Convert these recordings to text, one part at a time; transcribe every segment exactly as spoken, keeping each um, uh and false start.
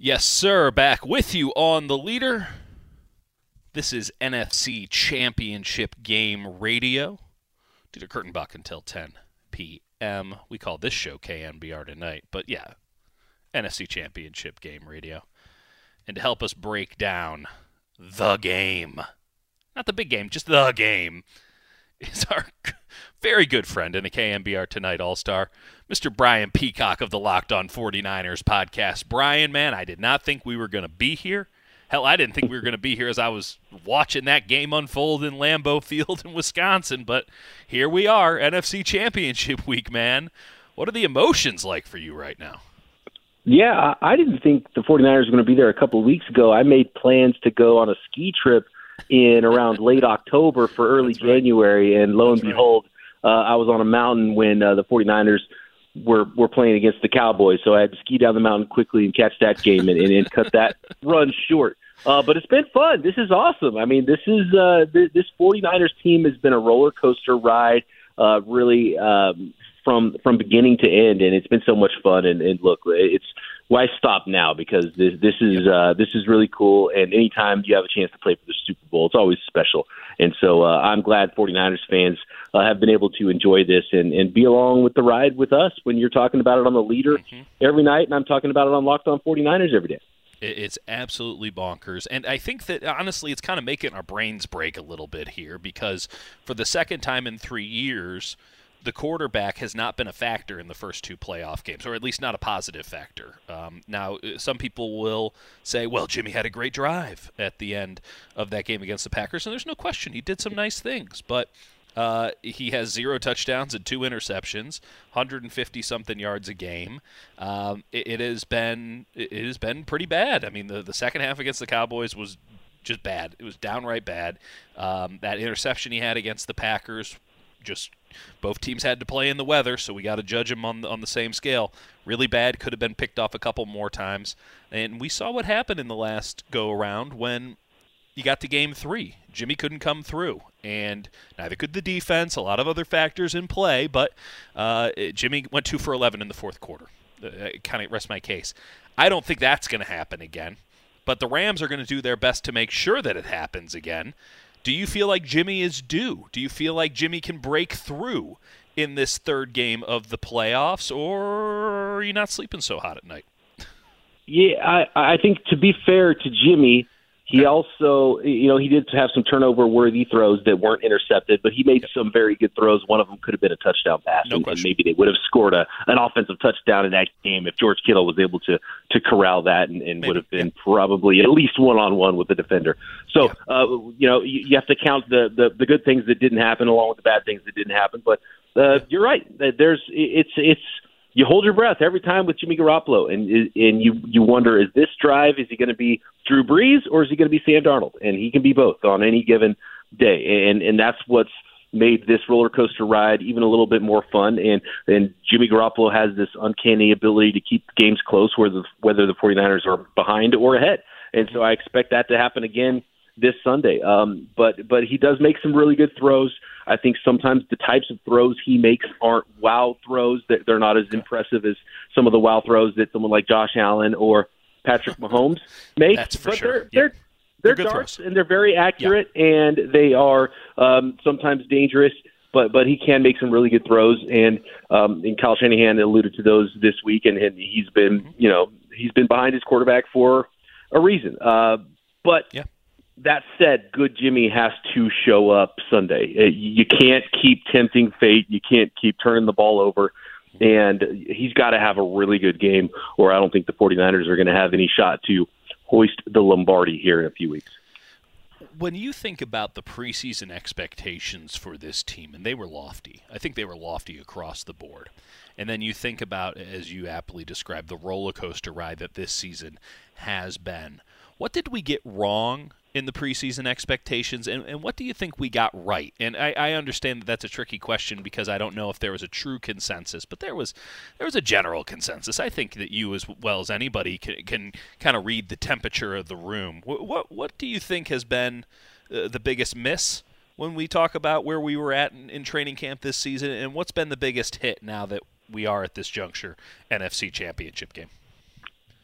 Yes, sir. Back with you on The Leader. This is N F C Championship Game Radio. Dieter Kurtenbach until ten p.m. We call this show K N B R tonight, but yeah, N F C Championship Game Radio. And to help us break down the game, not the big game, just the game, is our very good friend and a K N B R Tonight All-Star, Mister Brian Peacock of the Locked On forty-niners podcast. Brian, man, I did not think we were going to be here. Hell, I didn't think we were going to be here as I was watching that game unfold in Lambeau Field in Wisconsin, but here we are, N F C Championship Week, man. What are the emotions like for you right now? Yeah, I didn't think the forty-niners were going to be there a couple of weeks ago. I made plans to go on a ski trip in around late October for early right. January, and lo and That's behold, right. uh, I was on a mountain when uh, the forty-niners were were playing against the Cowboys, so I had to ski down the mountain quickly and catch that game and, and, and cut that run short. Uh, but it's been fun. This is awesome. I mean, this is uh, th- this forty-niners team has been a roller coaster ride, uh, really um, from from beginning to end, and it's been so much fun. And, and look, it's why stop now, because this this is uh, this is really cool. And anytime you have a chance to play for the Super Bowl, it's always special. And so uh, I'm glad forty-niners fans uh, have been able to enjoy this and, and be along with the ride with us when you're talking about it on The Leader mm-hmm. every night, and I'm talking about it on Locked On forty-niners every day. It's absolutely bonkers. And I think that, honestly, it's kind of making our brains break a little bit here, because for the second time in three years, the quarterback has not been a factor in the first two playoff games, or at least not a positive factor. Um, now, some people will say, well, Jimmy had a great drive at the end of that game against the Packers, and there's no question he did some nice things, but Uh, he has zero touchdowns and two interceptions, one hundred fifty-something yards a game. Um, it, it has been it has been pretty bad. I mean, the, the second half against the Cowboys was just bad. It was downright bad. Um, that interception he had against the Packers, just both teams had to play in the weather, so we got to judge them on the, on the same scale. Really bad. Could have been picked off a couple more times. And we saw what happened in the last go-around when you got to game three. Jimmy couldn't come through, and neither could the defense. A lot of other factors in play, but uh, Jimmy went two for eleven in the fourth quarter. Uh, kind of rests my case. I don't think that's going to happen again, but the Rams are going to do their best to make sure that it happens again. Do you feel like Jimmy is due? Do you feel like Jimmy can break through in this third game of the playoffs, or are you not sleeping so hot at night? Yeah, I, I think to be fair to Jimmy, he also, you know, he did have some turnover-worthy throws that weren't intercepted, but he made yep. some very good throws. One of them could have been a touchdown pass, no and, question. and maybe they would have scored a, an offensive touchdown in that game if George Kittle was able to to corral that and, and would have been yeah. probably at least one-on-one with the defender. So, yeah. uh, you know, you, you have to count the, the, the good things that didn't happen along with the bad things that didn't happen. But uh, you're right. There's it's it's. You hold your breath every time with Jimmy Garoppolo, and and you you wonder, is this drive, is he going to be Drew Brees or is he going to be Sam Darnold? And he can be both on any given day, and and that's what's made this roller coaster ride even a little bit more fun. And and Jimmy Garoppolo has this uncanny ability to keep games close, whether the, whether the forty-niners are behind or ahead. And so I expect that to happen again this Sunday. Um, but but he does make some really good throws. I think sometimes the types of throws he makes aren't wow throws. That they're not as impressive as some of the wow throws that someone like Josh Allen or Patrick Mahomes makes. That's for but sure. They're, Yep. they're, they're, they're darts, throws. and they're very accurate, yep. and they are um, sometimes dangerous, but but he can make some really good throws. And, um, and Kyle Shanahan alluded to those this week, and, and he's been, mm-hmm. you know, he's been behind his quarterback for a reason. Uh, but yeah. That said, good Jimmy has to show up Sunday. You can't keep tempting fate. You can't keep turning the ball over. And he's got to have a really good game, or I don't think the forty-niners are going to have any shot to hoist the Lombardi here in a few weeks. When you think about the preseason expectations for this team, and they were lofty, I think they were lofty across the board. And then you think about, as you aptly described, the roller coaster ride that this season has been. What did we get wrong in the preseason expectations, and, and what do you think we got right? And I, I understand that that's a tricky question because I don't know if there was a true consensus, but there was there was a general consensus. I think that you, as well as anybody, can, can kind of read the temperature of the room. What what, what do you think has been uh, the biggest miss when we talk about where we were at in, in training camp this season, and what's been the biggest hit now that we are at this juncture, N F C Championship game?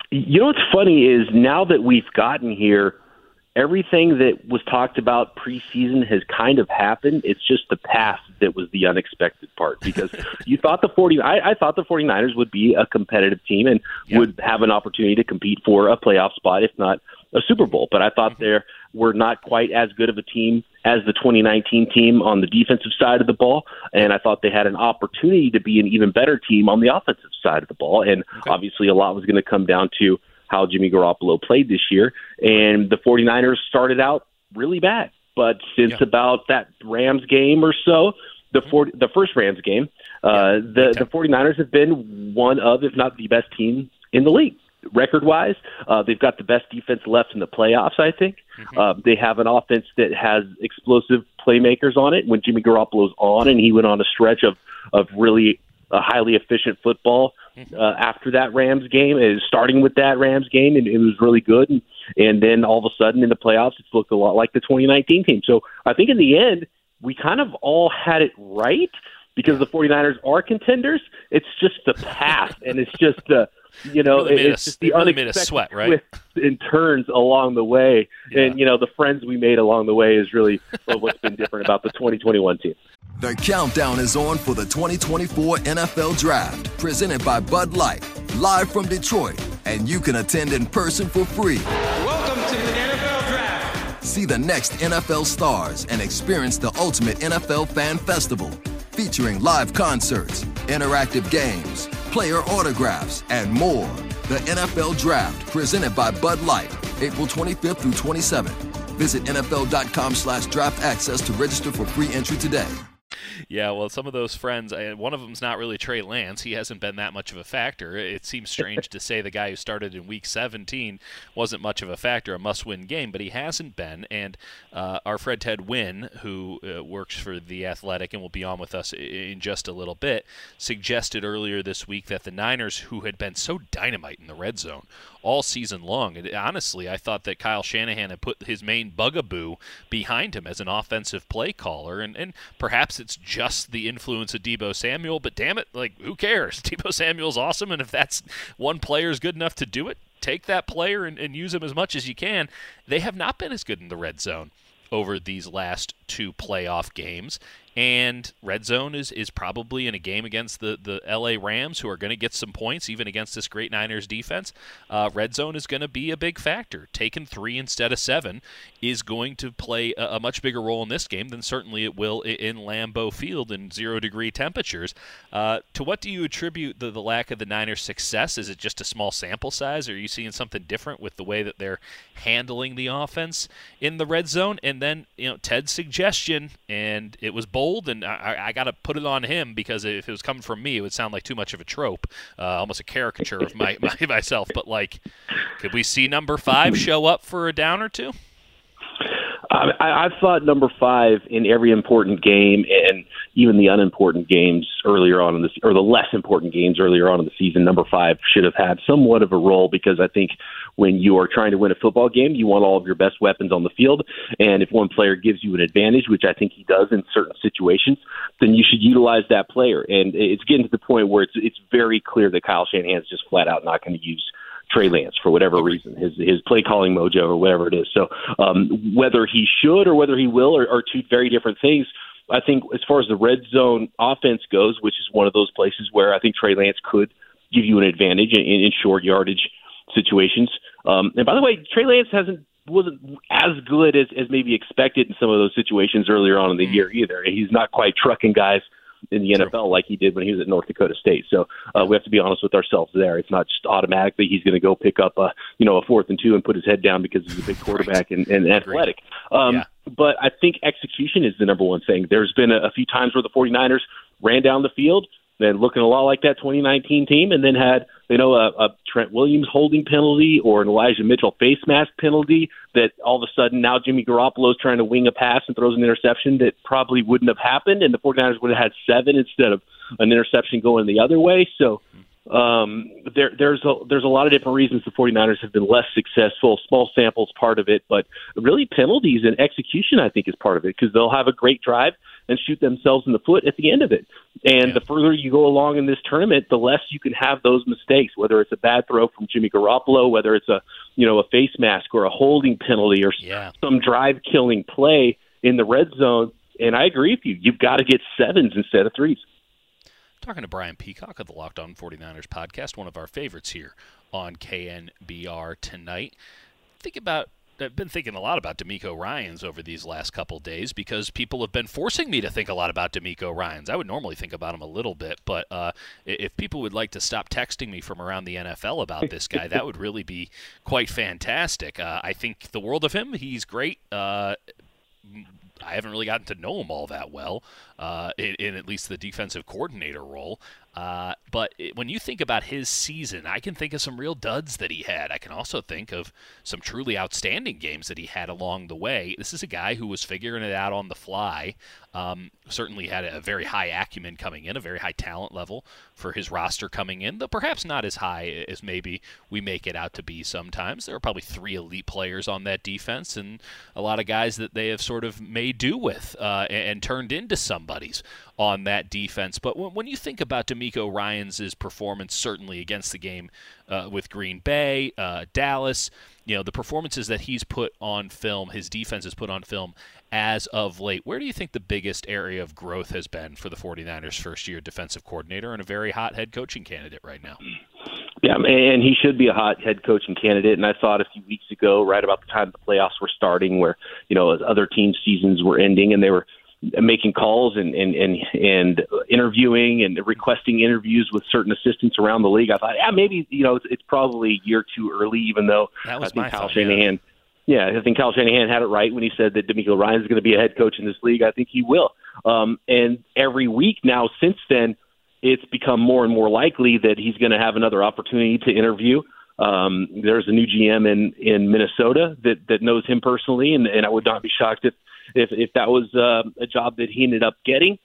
You know what's funny is now that we've gotten here, everything that was talked about preseason has kind of happened. It's just the path that was the unexpected part, because you thought the forty I, I thought the 49ers would be a competitive team and yeah. would have an opportunity to compete for a playoff spot, if not a Super Bowl. But I thought mm-hmm. they were not quite as good of a team as the twenty nineteen team on the defensive side of the ball, and I thought they had an opportunity to be an even better team on the offensive side of the ball. And okay. obviously a lot was going to come down to how Jimmy Garoppolo played this year, and the 49ers started out really bad. But since yeah. about that Rams game or so, the forty, the first Rams game, uh, yeah. the, the 49ers have been one of, if not the best team in the league. Record-wise, uh, they've got the best defense left in the playoffs, I think. Mm-hmm. Uh, they have an offense that has explosive playmakers on it. When Jimmy Garoppolo's on, and he went on a stretch of, of really uh, highly efficient football uh, after that Rams game, and starting with that Rams game, and it was really good. And, and then all of a sudden in the playoffs, it's looked a lot like the twenty nineteen team. So I think in the end, we kind of all had it right, because the 49ers are contenders. It's just the path, and it's just the You know, it really it's us, just the really unexpected sweat, right? twists and turns along the way. Yeah. And, you know, the friends we made along the way is really what's been different about the twenty twenty-one team. The countdown is on for the twenty twenty-four N F L Draft, presented by Bud Light, live from Detroit. And you can attend in person for free. Welcome to the N F L Draft. See the next N F L stars and experience the ultimate N F L fan festival, featuring live concerts, interactive games, player autographs, and more. The N F L Draft, presented by Bud Light, April twenty-fifth through twenty-seventh. Visit nfl.com slash draft access to register for free entry today. Yeah, well, some of those friends, one of them's not really Trey Lance. He hasn't been that much of a factor. It seems strange to say the guy who started in Week seventeen wasn't much of a factor, a must-win game, but he hasn't been. And uh, our friend Ted Wynn, who uh, works for The Athletic and will be on with us in just a little bit, suggested earlier this week that the Niners, who had been so dynamite in the red zone all season long, and honestly, I thought that Kyle Shanahan had put his main bugaboo behind him as an offensive play caller, and, and perhaps it's just the influence of Deebo Samuel, but damn it, like, who cares? Deebo Samuel's awesome, and if that's one player is good enough to do it, take that player and, and use him as much as you can. They have not been as good in the red zone over these last two playoff games. And red zone is, is probably in a game against the, the L A Rams, who are going to get some points even against this great Niners defense. Uh, red zone is going to be a big factor. Taking three instead of seven is going to play a, a much bigger role in this game than certainly it will in Lambeau Field in zero-degree temperatures. Uh, to what do you attribute the, the lack of the Niners' success? Is it just a small sample size? Or are you seeing something different with the way that they're handling the offense in the red zone? And then, you know, Ted's suggestion, and it was bold, and I, I got to put it on him, because if it was coming from me, it would sound like too much of a trope, uh, almost a caricature of my, my myself. But, like, could we see number five show up for a down or two? I, I've thought number five in every important game, and even the unimportant games earlier on in the, or the less important games earlier on in the season, number five should have had somewhat of a role, because I think when you are trying to win a football game, you want all of your best weapons on the field. And if one player gives you an advantage, which I think he does in certain situations, then you should utilize that player. And it's getting to the point where it's it's very clear that Kyle Shanahan's just flat out not going to use Trey Lance for whatever reason, his his play calling mojo or whatever it is. So um, whether he should or whether he will are, are two very different things. I think as far as the red zone offense goes, which is one of those places where I think Trey Lance could give you an advantage in, in short yardage situations. Um, and by the way, Trey Lance hasn't wasn't as good as, as maybe expected in some of those situations earlier on in the year either. He's not quite trucking guys in the N F L like he did when he was at North Dakota State. So uh, we have to be honest with ourselves there. It's not just automatically he's going to go pick up a, you know, a fourth and two and put his head down because he's a big quarterback and, and athletic. Um, yeah. But I think execution is the number one thing. There's been a, a few times where the 49ers ran down the field, then looking a lot like that twenty nineteen team, and then had, you know, a, a Trent Williams holding penalty or an Elijah Mitchell face mask penalty that all of a sudden now Jimmy Garoppolo is trying to wing a pass and throws an interception that probably wouldn't have happened, and the 49ers would have had seven instead of an interception going the other way. So um, there, there's a, there's a lot of different reasons the 49ers have been less successful. Small samples part of it, but really penalties and execution, I think, is part of it, because they'll have a great drive and shoot themselves in the foot at the end of it. And yeah. the further you go along in this tournament, the less you can have those mistakes, whether it's a bad throw from Jimmy Garoppolo, whether it's a, you know, a face mask or a holding penalty or yeah. some drive-killing play in the red zone. And I agree with you. You've got to get sevens instead of threes. Talking to Brian Peacock of the Locked On 49ers podcast, one of our favorites here on K N B R tonight. Think about I've been thinking a lot about DeMeco Ryans over these last couple days, because people have been forcing me to think a lot about DeMeco Ryans. I would normally think about him a little bit, but uh, if people would like to stop texting me from around the N F L about this guy, that would really be quite fantastic. Uh, I think the world of him. He's great. Uh, I haven't really gotten to know him all that well uh, in, in at least the defensive coordinator role. Uh, but it, when you think about his season, I can think of some real duds that he had. I can also think of some truly outstanding games that he had along the way. This is a guy who was figuring it out on the fly. Um, certainly had a very high acumen coming in, a very high talent level for his roster coming in, though perhaps not as high as maybe we make it out to be sometimes. There are probably three elite players on that defense and a lot of guys that they have sort of made do with uh, and, and turned into somebodies on that defense. But when, when you think about DeMeco Ryans' performance, certainly against the game uh, with Green Bay, uh, Dallas, you know, the performances that he's put on film, his defense has put on film as of late, where do you think the biggest area of growth has been for the 49ers first-year defensive coordinator and a very hot head coaching candidate right now? Yeah, and he should be a hot head coaching candidate. And I saw it a few weeks ago, right about the time the playoffs were starting, where, you know, other teams' seasons were ending and they were making calls and, and, and, and interviewing and requesting interviews with certain assistants around the league. I thought, yeah, maybe, you know, it's, it's probably a year too early, even though that was I think my Kyle thought, Shanahan, yeah. Yeah, I think Kyle Shanahan had it right when he said that DeMeco Ryans is going to be a head coach in this league. I think he will. Um, and every week now since then, it's become more and more likely that he's going to have another opportunity to interview. Um, there's a new G M in, in Minnesota that, that knows him personally, and, and I would not be shocked if if, if that was uh, a job that he ended up getting.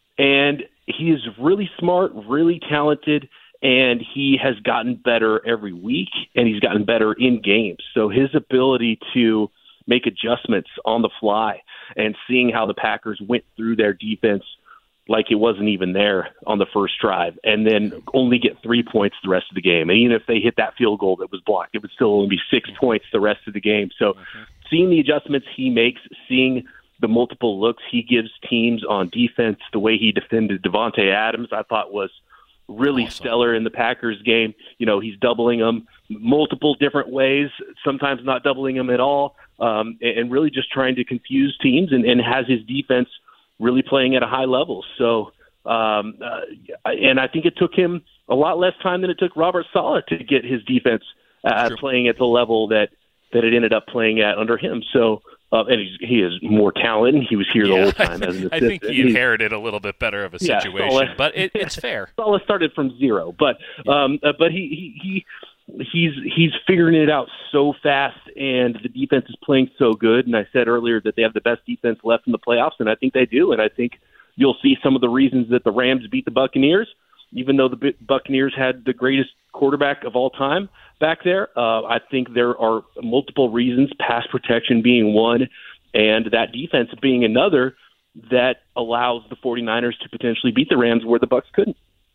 And he is really smart, really talented, and he has gotten better every week, and he's gotten better in games. So his ability to make adjustments on the fly and seeing how the Packers went through their defense like it wasn't even there on the first drive, and then only get three points the rest of the game. And even if they hit that field goal that was blocked, it would still only be six points the rest of the game. So mm-hmm. seeing the adjustments he makes, seeing the multiple looks he gives teams on defense, the way he defended Devontae Adams, I thought was really awesome. Stellar in the Packers game. You know, he's doubling them multiple different ways, sometimes not doubling them at all, um, and really just trying to confuse teams, and, and has his defense really playing at a high level. So, um, uh, and I think it took him a lot less time than it took Robert Saleh to get his defense uh, playing at the level that, that it ended up playing at under him. So, uh, and he's, he has more talent. He was here yeah, the whole time as an assistant. I think he inherited a little bit better of a situation, yeah, Saleh, but it, it's fair. Saleh started from zero, but um, uh, but he, he he he's he's figuring it out so fast, and the defense is playing so good. And I said earlier that they have the best defense left in the playoffs, and I think they do. And I think you'll see some of the reasons that the Rams beat the Buccaneers, even though the Buccaneers had the greatest quarterback of all time back there. Uh, I think there are multiple reasons, pass protection being one, and that defense being another, that allows the 49ers to potentially beat the Rams where the Bucs couldn't.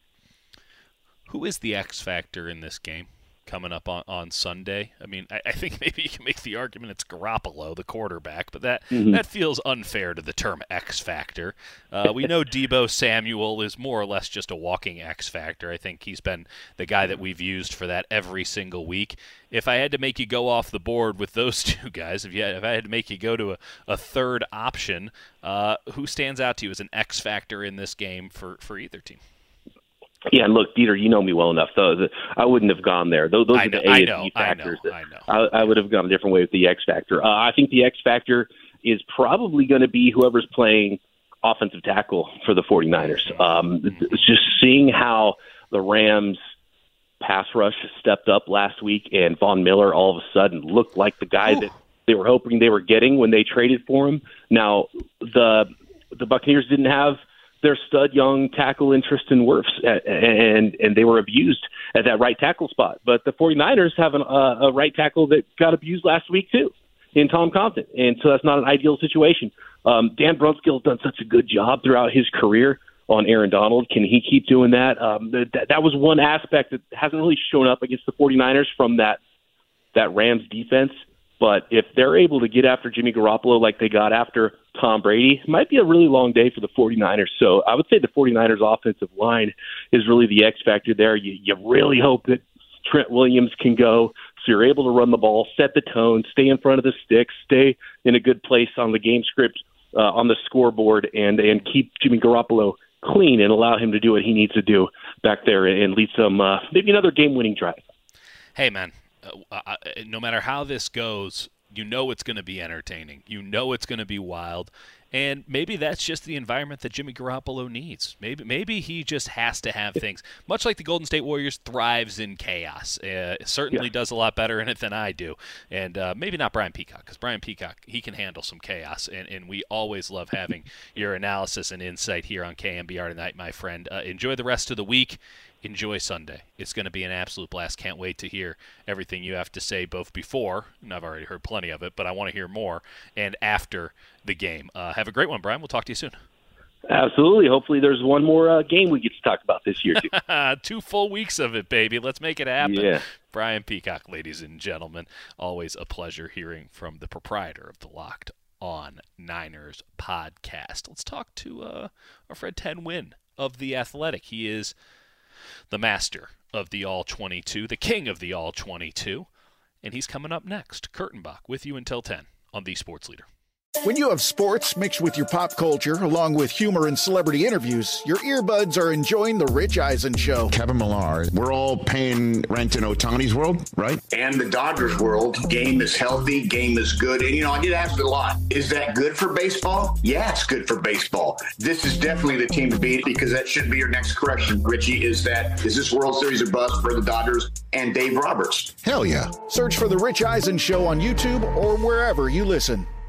Who is the X factor in this game coming up on, on Sunday? I mean, I, I think maybe you can make the argument it's Garoppolo, the quarterback, but that, mm-hmm. that feels unfair to the term X factor. Uh, we know Deebo Samuel is more or less just a walking X factor. I think he's been the guy that we've used for that every single week. If I had to make you go off the board with those two guys, if, you had, if I had to make you go to a, a third option, uh, who stands out to you as an X factor in this game for, for either team? Yeah, and look, Dieter, you know me well enough. So I wouldn't have gone there. Those, those I are know, the A I and know, B factors. I know, I, know. I, I would have gone a different way with the X factor. Uh, I think the X factor is probably going to be whoever's playing offensive tackle for the 49ers. Um, it's just seeing how the Rams pass rush stepped up last week, and Von Miller all of a sudden looked like the guy Ooh. that they were hoping they were getting when they traded for him. Now, the the Buccaneers didn't have their stud young tackle in Tristan Wirfs, and and they were abused at that right tackle spot. But the 49ers have an, uh, a right tackle that got abused last week too, in Tom Compton, and so that's not an ideal situation. Um, Dan Brunskill has done such a good job throughout his career on Aaron Donald. Can he keep doing that? Um, that, that was one aspect that hasn't really shown up against the 49ers from that that Rams defense. But if they're able to get after Jimmy Garoppolo like they got after Tom Brady, it might be a really long day for the 49ers. So I would say the 49ers offensive line is really the X factor there. You, you really hope that Trent Williams can go, so you're able to run the ball, set the tone, stay in front of the sticks, stay in a good place on the game script, uh, on the scoreboard, and, and keep Jimmy Garoppolo clean and allow him to do what he needs to do back there and lead some, uh, maybe another game-winning drive. Hey, man. Uh, uh, no matter how this goes, you know it's going to be entertaining. You know it's going to be wild. And maybe that's just the environment that Jimmy Garoppolo needs. Maybe maybe he just has to have things. Much like the Golden State Warriors thrives in chaos. Uh, certainly yeah. does a lot better in it than I do. And uh, maybe not Brian Peacock, because Brian Peacock, he can handle some chaos. And, and we always love having your analysis and insight here on K M B R tonight, my friend. Uh, enjoy the rest of the week. Enjoy Sunday. It's going to be an absolute blast. Can't wait to hear everything you have to say, both before, and I've already heard plenty of it, but I want to hear more, and after the game. Uh, have a great one, Brian. We'll talk to you soon. Absolutely. Hopefully there's one more uh, game we get to talk about this year, too. Two full weeks of it, baby. Let's make it happen. Yeah. Brian Peacock, ladies and gentlemen. Always a pleasure hearing from the proprietor of the Locked On Niners podcast. Let's talk to uh, our friend Ten Win of The Athletic. He is the master of the All twenty-two, the king of the All twenty-two, and he's coming up next. Kurtenbach with you until ten on The Sports Leader. When you have sports mixed with your pop culture, along with humor and celebrity interviews, your earbuds are enjoying The Rich Eisen Show. Kevin Millar, we're all paying rent in Ohtani's world, right? And the Dodgers world. Game is healthy, game is good. And, you know, I get asked a lot, is that good for baseball? Yeah, it's good for baseball. This is definitely the team to beat, because that should be your next correction, Richie, is that, is this World Series a bust for the Dodgers and Dave Roberts? Hell yeah. Search for The Rich Eisen Show on YouTube or wherever you listen.